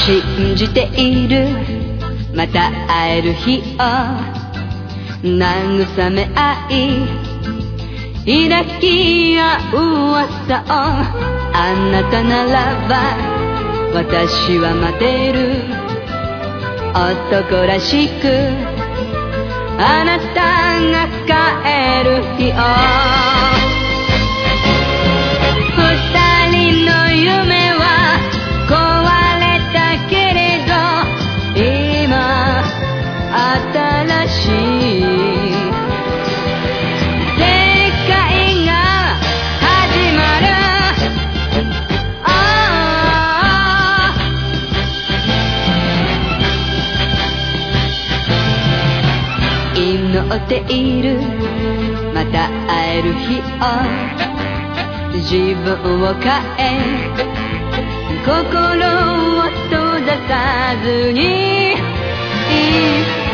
信じているまた会える日を慰め合い抱き合う朝をあなたならば私は待てる男らしくあなたが帰る日を二人の夢は壊れたけれど今新しい世界が始まる祈っているまた会える日を自分を変え心を閉ざさずに